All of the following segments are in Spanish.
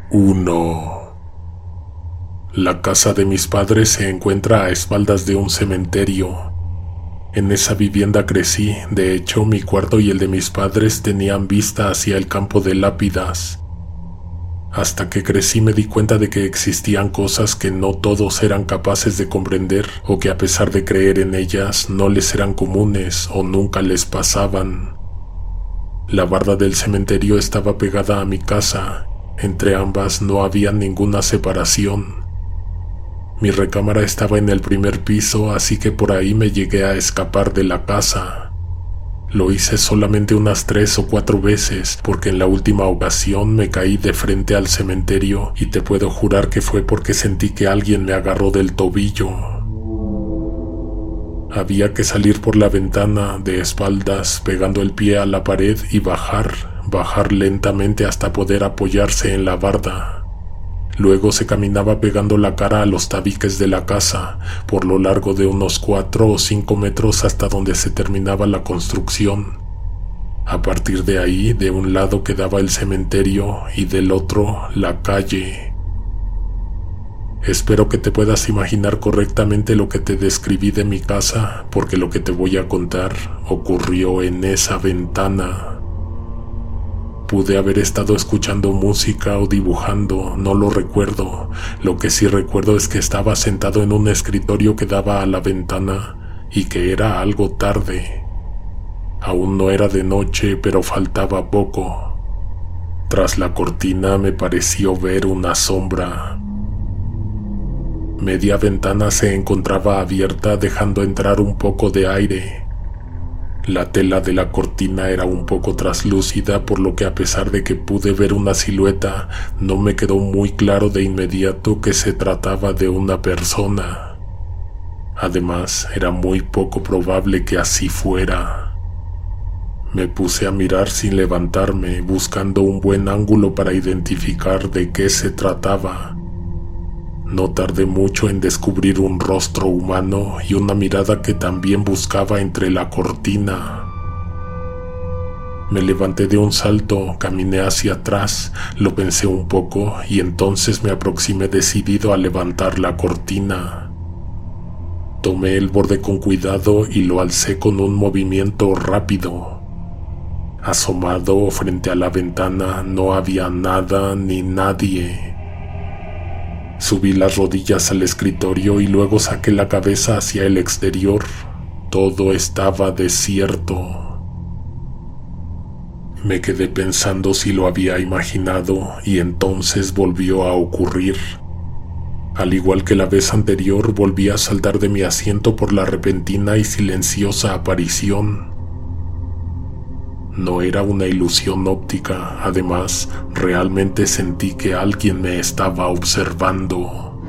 1. La casa de mis padres se encuentra a espaldas de un cementerio. En esa vivienda crecí, de hecho mi cuarto y el de mis padres tenían vista hacia el campo de lápidas. Hasta que crecí me di cuenta de que existían cosas que no todos eran capaces de comprender o que a pesar de creer en ellas no les eran comunes o nunca les pasaban. La barda del cementerio estaba pegada a mi casa, entre ambas no había ninguna separación. Mi recámara estaba en el primer piso, así que por ahí me llegué a escapar de la casa. Lo hice solamente unas 3 o 4 veces, porque en la última ocasión me caí de frente al cementerio y te puedo jurar que fue porque sentí que alguien me agarró del tobillo. Había que salir por la ventana de espaldas, pegando el pie a la pared y bajar lentamente hasta poder apoyarse en la barda. Luego se caminaba pegando la cara a los tabiques de la casa, por lo largo de unos 4 o 5 metros hasta donde se terminaba la construcción. A partir de ahí, de un lado quedaba el cementerio y del otro la calle. Espero que te puedas imaginar correctamente lo que te describí de mi casa, porque lo que te voy a contar ocurrió en esa ventana. Pude haber estado escuchando música o dibujando, no lo recuerdo. Lo que sí recuerdo es que estaba sentado en un escritorio que daba a la ventana y que era algo tarde. Aún no era de noche, pero faltaba poco. Tras la cortina me pareció ver una sombra. Media ventana se encontraba abierta, dejando entrar un poco de aire. La tela de la cortina era un poco traslúcida, por lo que a pesar de que pude ver una silueta, no me quedó muy claro de inmediato que se trataba de una persona. Además, era muy poco probable que así fuera. Me puse a mirar sin levantarme, buscando un buen ángulo para identificar de qué se trataba. No tardé mucho en descubrir un rostro humano y una mirada que también buscaba entre la cortina. Me levanté de un salto, caminé hacia atrás, lo pensé un poco y entonces me aproximé decidido a levantar la cortina. Tomé el borde con cuidado y lo alcé con un movimiento rápido. Asomado frente a la ventana no había nada ni nadie. Subí las rodillas al escritorio y luego saqué la cabeza hacia el exterior. Todo estaba desierto. Me quedé pensando si lo había imaginado y entonces volvió a ocurrir. Al igual que la vez anterior, volví a saltar de mi asiento por la repentina y silenciosa aparición. No era una ilusión óptica, además, realmente sentí que alguien me estaba observando.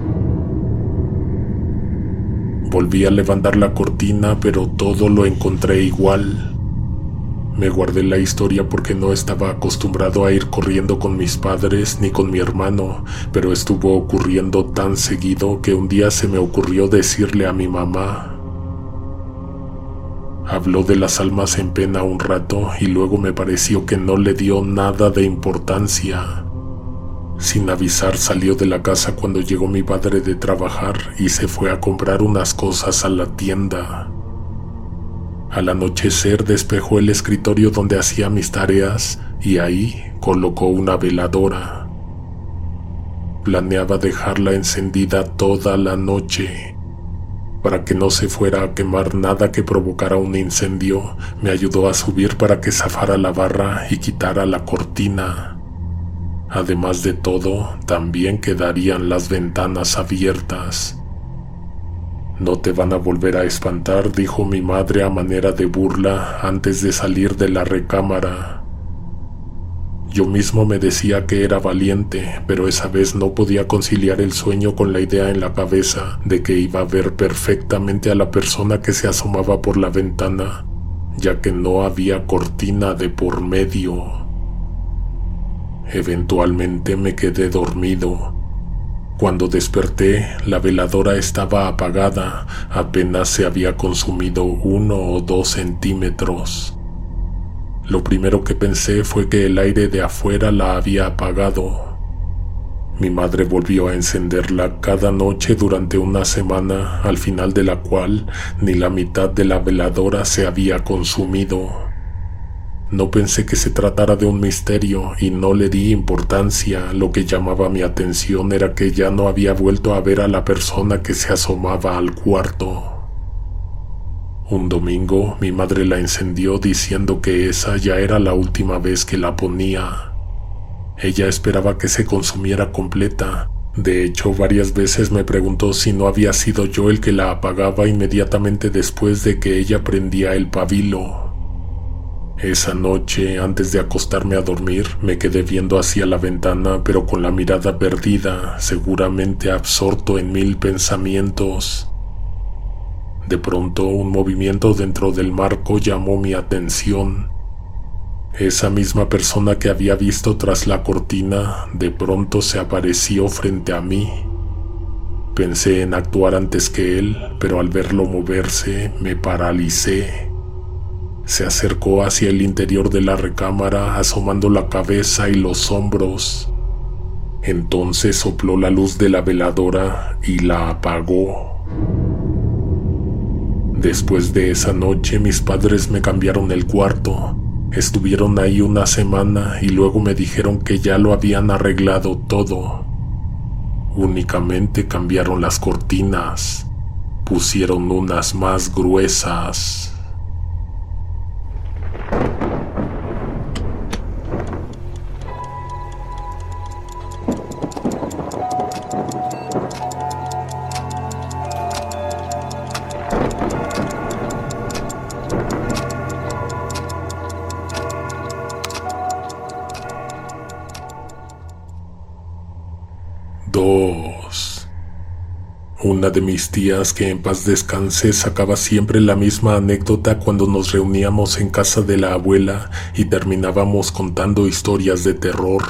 Volví a levantar la cortina, pero todo lo encontré igual. Me guardé la historia porque no estaba acostumbrado a ir corriendo con mis padres ni con mi hermano, pero estuvo ocurriendo tan seguido que un día se me ocurrió decirle a mi mamá. Habló de las almas en pena un rato y luego me pareció que no le dio nada de importancia. Sin avisar salió de la casa cuando llegó mi padre de trabajar y se fue a comprar unas cosas a la tienda. Al anochecer despejó el escritorio donde hacía mis tareas y ahí colocó una veladora. Planeaba dejarla encendida toda la noche. Para que no se fuera a quemar nada que provocara un incendio, me ayudó a subir para que zafara la barra y quitara la cortina. Además de todo, también quedarían las ventanas abiertas. «No te van a volver a espantar», dijo mi madre a manera de burla antes de salir de la recámara. Yo mismo me decía que era valiente, pero esa vez no podía conciliar el sueño con la idea en la cabeza de que iba a ver perfectamente a la persona que se asomaba por la ventana, ya que no había cortina de por medio. Eventualmente me quedé dormido. Cuando desperté, la veladora estaba apagada, apenas se había consumido 1 o 2 centímetros. Lo primero que pensé fue que el aire de afuera la había apagado. Mi madre volvió a encenderla cada noche durante una semana, al final de la cual ni la mitad de la veladora se había consumido. No pensé que se tratara de un misterio y no le di importancia. Lo que llamaba mi atención era que ya no había vuelto a ver a la persona que se asomaba al cuarto. Un domingo mi madre la encendió diciendo que esa ya era la última vez que la ponía. Ella esperaba que se consumiera completa. De hecho, varias veces me preguntó si no había sido yo el que la apagaba inmediatamente después de que ella prendía el pabilo. Esa noche, antes de acostarme a dormir, me quedé viendo hacia la ventana, pero con la mirada perdida, seguramente absorto en mil pensamientos. De pronto, un movimiento dentro del marco llamó mi atención. Esa misma persona que había visto tras la cortina, de pronto se apareció frente a mí. Pensé en actuar antes que él, pero al verlo moverse, me paralicé. Se acercó hacia el interior de la recámara, asomando la cabeza y los hombros. Entonces sopló la luz de la veladora y la apagó. Después de esa noche, mis padres me cambiaron el cuarto. Estuvieron ahí una semana y luego me dijeron que ya lo habían arreglado todo. Únicamente cambiaron las cortinas, pusieron unas más gruesas. Una de mis tías, que en paz descanse, sacaba siempre la misma anécdota cuando nos reuníamos en casa de la abuela y terminábamos contando historias de terror.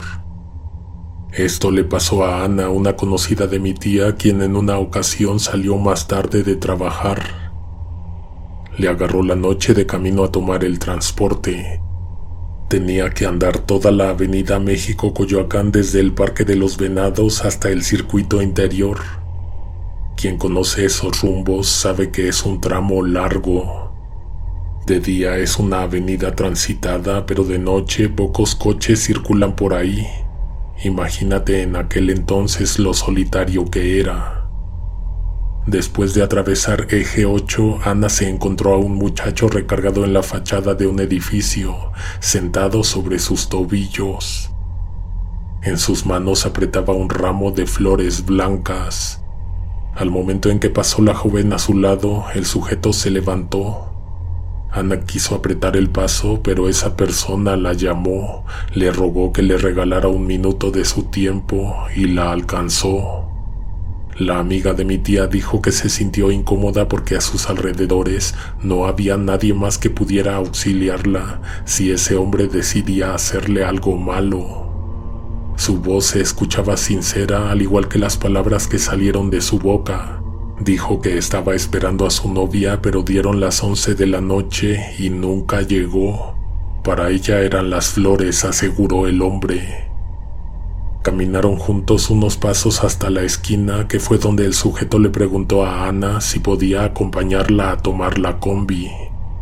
Esto le pasó a Ana, una conocida de mi tía, quien en una ocasión salió más tarde de trabajar. Le agarró la noche de camino a tomar el transporte. Tenía que andar toda la avenida México-Coyoacán desde el Parque de los Venados hasta el circuito interior. Quien conoce esos rumbos sabe que es un tramo largo. De día es una avenida transitada, pero de noche pocos coches circulan por ahí. Imagínate en aquel entonces lo solitario que era. Después de atravesar Eje 8, Ana se encontró a un muchacho recargado en la fachada de un edificio, sentado sobre sus tobillos. En sus manos apretaba un ramo de flores blancas. Al momento en que pasó la joven a su lado, el sujeto se levantó. Ana quiso apretar el paso, pero esa persona la llamó, le rogó que le regalara un minuto de su tiempo y la alcanzó. La amiga de mi tía dijo que se sintió incómoda porque a sus alrededores no había nadie más que pudiera auxiliarla si ese hombre decidía hacerle algo malo. Su voz se escuchaba sincera, al igual que las palabras que salieron de su boca. Dijo que estaba esperando a su novia, pero dieron las 11 de la noche y nunca llegó. Para ella eran las flores, aseguró el hombre. Caminaron juntos unos pasos hasta la esquina, que fue donde el sujeto le preguntó a Ana si podía acompañarla a tomar la combi.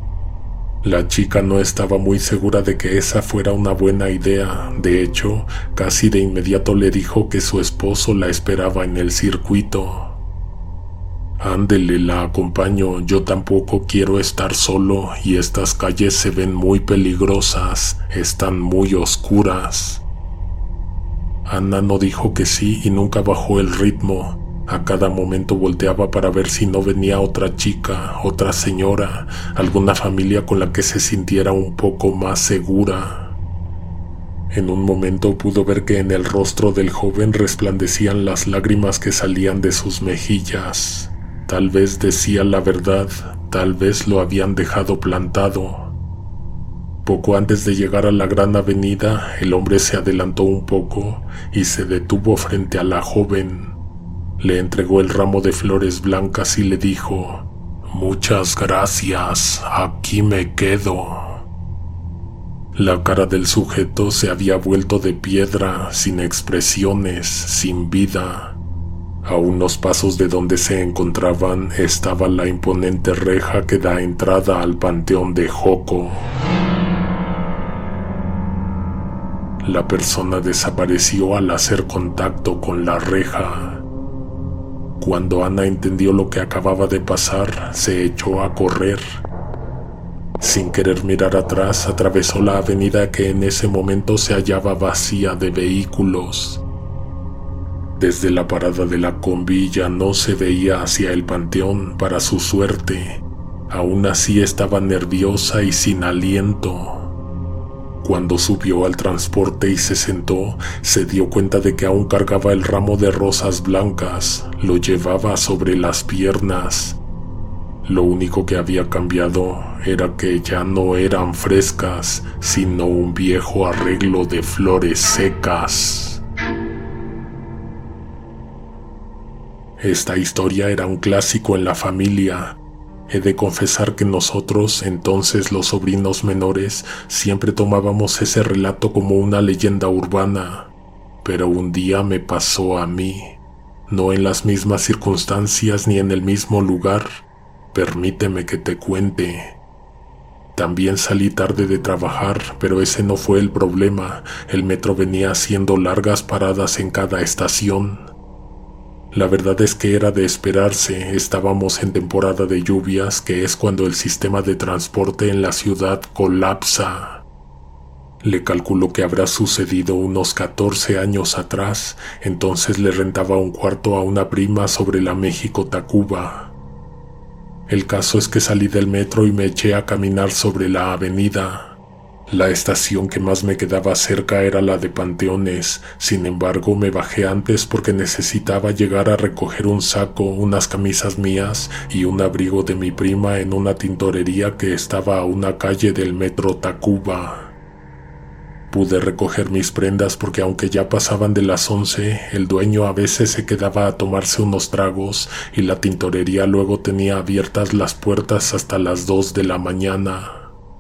La chica no estaba muy segura de que esa fuera una buena idea. De hecho, casi de inmediato le dijo que su esposo la esperaba en el circuito. Ándele, la acompaño, yo tampoco quiero estar solo y estas calles se ven muy peligrosas, están muy oscuras. Ana no dijo que sí y nunca bajó el ritmo. A cada momento volteaba para ver si no venía otra chica, otra señora, alguna familia con la que se sintiera un poco más segura. En un momento pudo ver que en el rostro del joven resplandecían las lágrimas que salían de sus mejillas. Tal vez decía la verdad, tal vez lo habían dejado plantado. Poco antes de llegar a la gran avenida, el hombre se adelantó un poco y se detuvo frente a la joven. Le entregó el ramo de flores blancas y le dijo: «Muchas gracias, aquí me quedo». La cara del sujeto se había vuelto de piedra, sin expresiones, sin vida. A unos pasos de donde se encontraban estaba la imponente reja que da entrada al panteón de Joco. La persona desapareció al hacer contacto con la reja. Cuando Ana entendió lo que acababa de pasar, se echó a correr. Sin querer mirar atrás, atravesó la avenida que en ese momento se hallaba vacía de vehículos. Desde la parada de la combi ya no se veía hacia el panteón, para su suerte. Aún así estaba nerviosa y sin aliento. Cuando subió al transporte y se sentó, se dio cuenta de que aún cargaba el ramo de rosas blancas, lo llevaba sobre las piernas. Lo único que había cambiado era que ya no eran frescas, sino un viejo arreglo de flores secas. Esta historia era un clásico en la familia. He de confesar que nosotros, entonces los sobrinos menores, siempre tomábamos ese relato como una leyenda urbana. Pero un día me pasó a mí, no en las mismas circunstancias ni en el mismo lugar. Permíteme que te cuente. También salí tarde de trabajar, pero ese no fue el problema. El metro venía haciendo largas paradas en cada estación. La verdad es que era de esperarse, estábamos en temporada de lluvias, que es cuando el sistema de transporte en la ciudad colapsa. Le calculo que habrá sucedido unos 14 años atrás, entonces le rentaba un cuarto a una prima sobre la México-Tacuba. El caso es que salí del metro y me eché a caminar sobre la avenida. La estación que más me quedaba cerca era la de Panteones, sin embargo me bajé antes porque necesitaba llegar a recoger un saco, unas camisas mías y un abrigo de mi prima en una tintorería que estaba a una calle del metro Tacuba. Pude recoger mis prendas porque aunque ya pasaban de las 11, el dueño a veces se quedaba a tomarse unos tragos y la tintorería luego tenía abiertas las puertas hasta las 2 de la mañana.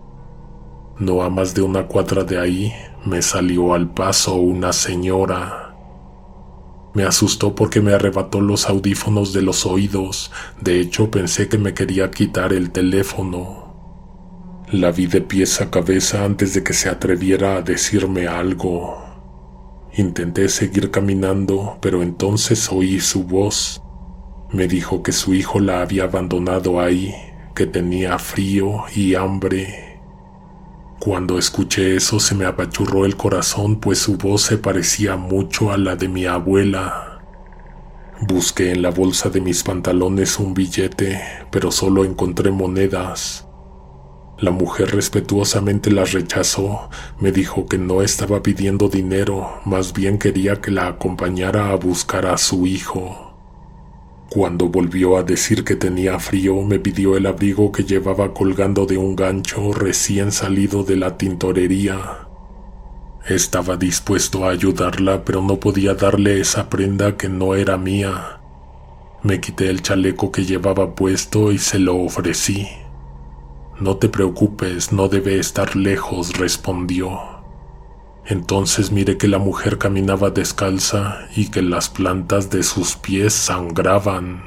No a más de una cuadra de ahí, me salió al paso una señora. Me asustó porque me arrebató los audífonos de los oídos. De hecho, pensé que me quería quitar el teléfono. La vi de pies a cabeza antes de que se atreviera a decirme algo. Intenté seguir caminando, pero entonces oí su voz. Me dijo que su hijo la había abandonado ahí, que tenía frío y hambre. Cuando escuché eso se me apachurró el corazón, pues su voz se parecía mucho a la de mi abuela. Busqué en la bolsa de mis pantalones un billete, pero solo encontré monedas. La mujer respetuosamente las rechazó, me dijo que no estaba pidiendo dinero, más bien quería que la acompañara a buscar a su hijo. Cuando volvió a decir que tenía frío, me pidió el abrigo que llevaba colgando de un gancho recién salido de la tintorería. Estaba dispuesto a ayudarla, pero no podía darle esa prenda que no era mía. Me quité el chaleco que llevaba puesto y se lo ofrecí. «No te preocupes, no debe estar lejos», respondió. Entonces miré que la mujer caminaba descalza y que las plantas de sus pies sangraban.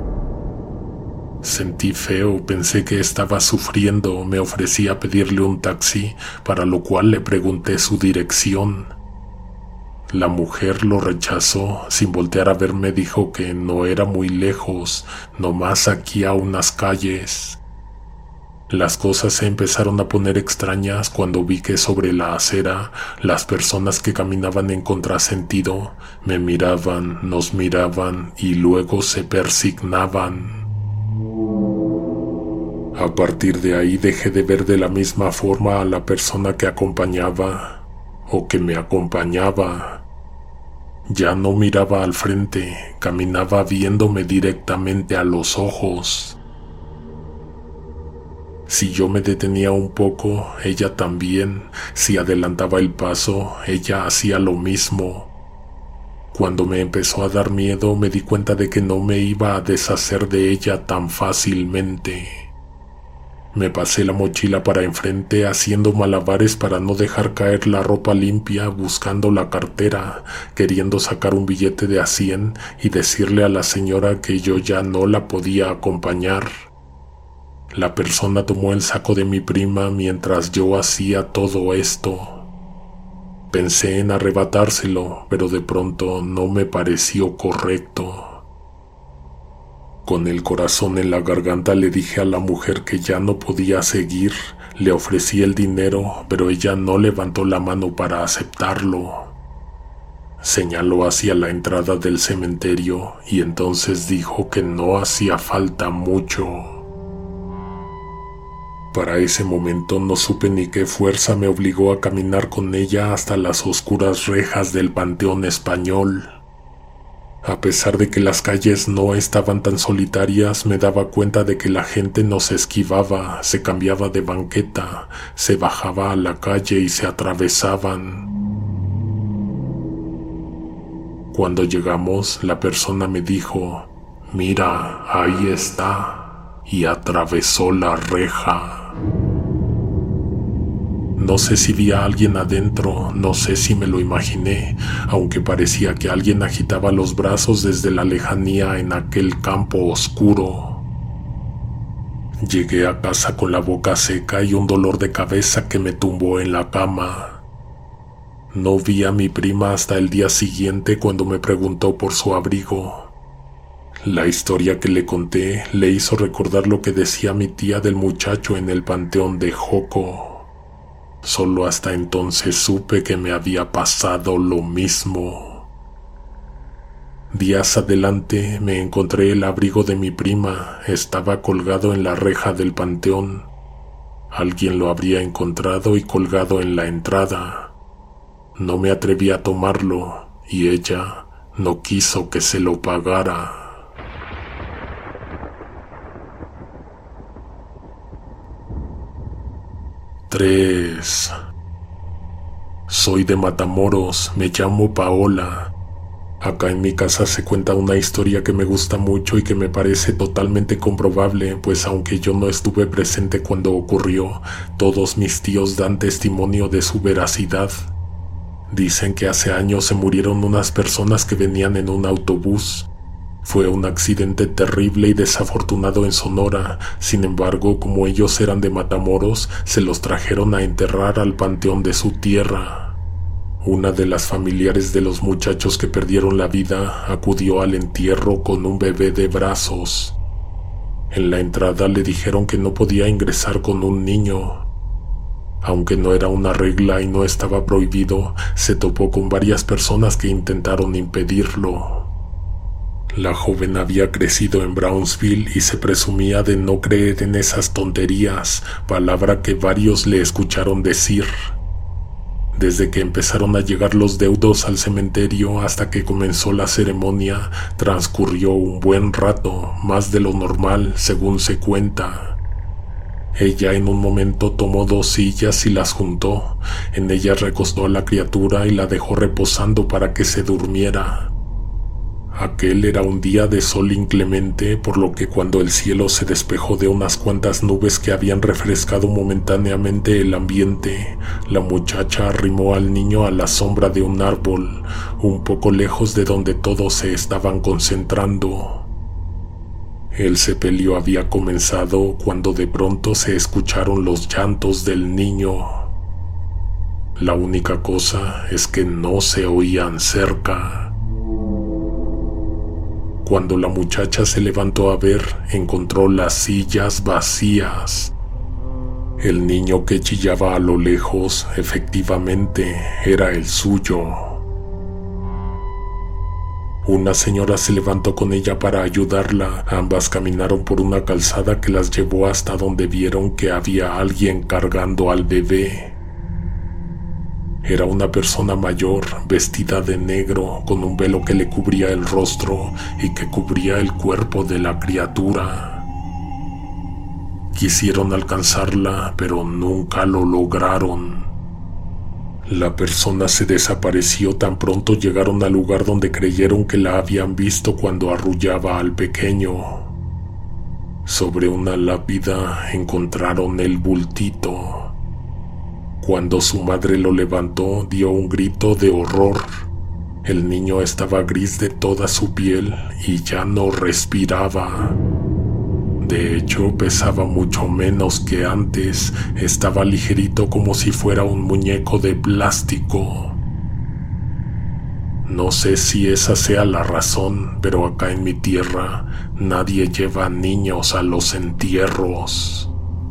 Sentí feo, pensé que estaba sufriendo, me ofrecí a pedirle un taxi, para lo cual le pregunté su dirección. La mujer lo rechazó, sin voltear a verme dijo que no era muy lejos, nomás aquí a unas calles. Las cosas se empezaron a poner extrañas cuando vi que sobre la acera las personas que caminaban en contrasentido me miraban, nos miraban y luego se persignaban. A partir de ahí dejé de ver de la misma forma a la persona que acompañaba o que me acompañaba. Ya no miraba al frente, caminaba viéndome directamente a los ojos. Si yo me detenía un poco, ella también. Si adelantaba el paso, ella hacía lo mismo. Cuando me empezó a dar miedo, me di cuenta de que no me iba a deshacer de ella tan fácilmente. Me pasé la mochila para enfrente haciendo malabares para no dejar caer la ropa limpia, buscando la cartera, queriendo sacar un billete de a 100 y decirle a la señora que yo ya no la podía acompañar. La persona tomó el saco de mi prima mientras yo hacía todo esto. Pensé en arrebatárselo, pero de pronto no me pareció correcto. Con el corazón en la garganta le dije a la mujer que ya no podía seguir. Le ofrecí el dinero, pero ella no levantó la mano para aceptarlo. Señaló hacia la entrada del cementerio y entonces dijo que no hacía falta mucho. Para ese momento no supe ni qué fuerza me obligó a caminar con ella hasta las oscuras rejas del Panteón Español. A pesar de que las calles no estaban tan solitarias, me daba cuenta de que la gente nos esquivaba, se cambiaba de banqueta, se bajaba a la calle y se atravesaban. Cuando llegamos, la persona me dijo, «Mira, ahí está», y atravesó la reja. No sé si vi a alguien adentro, no sé si me lo imaginé, aunque parecía que alguien agitaba los brazos desde la lejanía en aquel campo oscuro. Llegué a casa con la boca seca y un dolor de cabeza que me tumbó en la cama. No vi a mi prima hasta el día siguiente cuando me preguntó por su abrigo. La historia que le conté le hizo recordar lo que decía mi tía del muchacho en el panteón de Joco. Solo hasta entonces supe que me había pasado lo mismo. Días adelante me encontré el abrigo de mi prima. Estaba colgado en la reja del panteón. Alguien lo habría encontrado y colgado en la entrada. No me atreví a tomarlo y ella no quiso que se lo pagara. 3. Soy de Matamoros, me llamo Paola. Acá en mi casa se cuenta una historia que me gusta mucho y que me parece totalmente comprobable, pues aunque yo no estuve presente cuando ocurrió, todos mis tíos dan testimonio de su veracidad. Dicen que hace años se murieron unas personas que venían en un autobús. Fue un accidente terrible y desafortunado en Sonora. Sin embargo, como ellos eran de Matamoros, se los trajeron a enterrar al panteón de su tierra. Una de las familiares de los muchachos que perdieron la vida acudió al entierro con un bebé de brazos. En la entrada le dijeron que no podía ingresar con un niño. Aunque no era una regla y no estaba prohibido, se topó con varias personas que intentaron impedirlo. La joven había crecido en Brownsville y se presumía de no creer en esas tonterías, palabra que varios le escucharon decir. Desde que empezaron a llegar los deudos al cementerio hasta que comenzó la ceremonia, transcurrió un buen rato, más de lo normal, según se cuenta. Ella en un momento tomó 2 sillas y las juntó. En ellas recostó a la criatura y la dejó reposando para que se durmiera. Aquel era un día de sol inclemente, por lo que cuando el cielo se despejó de unas cuantas nubes que habían refrescado momentáneamente el ambiente, la muchacha arrimó al niño a la sombra de un árbol, un poco lejos de donde todos se estaban concentrando. El sepelio había comenzado cuando de pronto se escucharon los llantos del niño. La única cosa es que no se oían cerca. Cuando la muchacha se levantó a ver, encontró las sillas vacías. El niño que chillaba a lo lejos, efectivamente, era el suyo. Una señora se levantó con ella para ayudarla. Ambas caminaron por una calzada que las llevó hasta donde vieron que había alguien cargando al bebé. Era una persona mayor, vestida de negro, con un velo que le cubría el rostro y que cubría el cuerpo de la criatura. Quisieron alcanzarla, pero nunca lo lograron. La persona se desapareció tan pronto llegaron al lugar donde creyeron que la habían visto cuando arrullaba al pequeño. Sobre una lápida encontraron el bultito. Cuando su madre lo levantó, dio un grito de horror. El niño estaba gris de toda su piel y ya no respiraba. De hecho, pesaba mucho menos que antes. Estaba ligerito como si fuera un muñeco de plástico. No sé si esa sea la razón, pero acá en mi tierra nadie lleva niños a los entierros.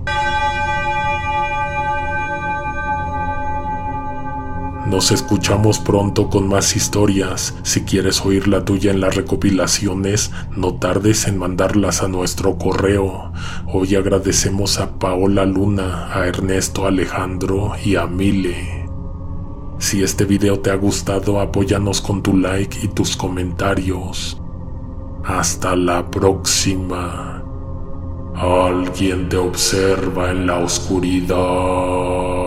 Nos escuchamos pronto con más historias. Si quieres oír la tuya en las recopilaciones, no tardes en mandarlas a nuestro correo. Hoy agradecemos a Paola Luna, a Ernesto Alejandro y a Mile. Si este video te ha gustado, apóyanos con tu like y tus comentarios. Hasta la próxima. Alguien te observa en la oscuridad.